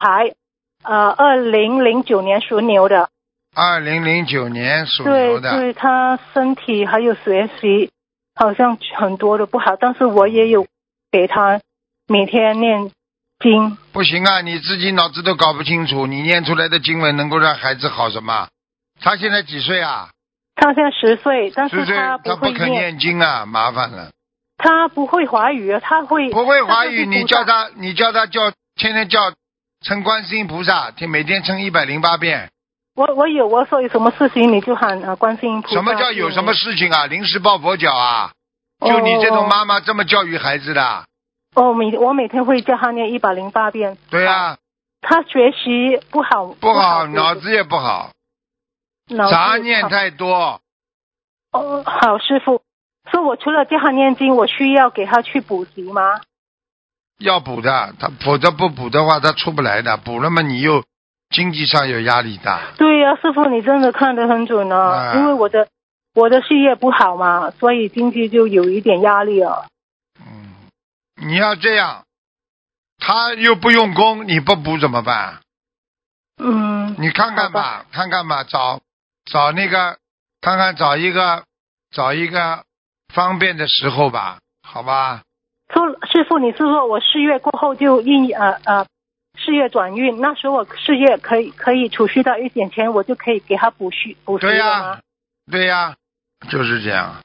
孩，2009年属牛的。 2009年属牛的。 对，他身体还有学习好像很多的不好，但是我也有给他每天念经。 不行啊，你自己脑子都搞不清楚，你念出来的经文能够让孩子好什么？他现在几岁啊？ 他现在10岁，但是 10岁他他不肯念经啊，麻烦了。 他不会华语啊，他会不会华语，你叫他天天叫称观世音菩萨，每天称108遍。我说有什么事情你就喊观世音菩萨。 什么叫有什么事情啊？临时抱佛脚啊？就你这种妈妈这么教育孩子的？ 我每天会叫他念108遍。 对啊。 他学习不好。 不好，脑子也不好。杂念太多。 好，师父。说我除了叫他念经，我需要给他去补习吗？ 要补的，他否则不补的话，他出不来的。补了嘛，你又经济上有压力大。 对呀，师父你真的看得很准啊！因为我的事业不好嘛，所以经济就有一点压力了。 你要这样，他又不用功，你不补怎么办？你看看吧，找那个，看看找一个方便的时候吧，好吧？ 师父，你是说我4月过后就事业转运，那时候我事业可以储蓄到一点钱，我就可以给他补习了吗？ 对呀，就是这样。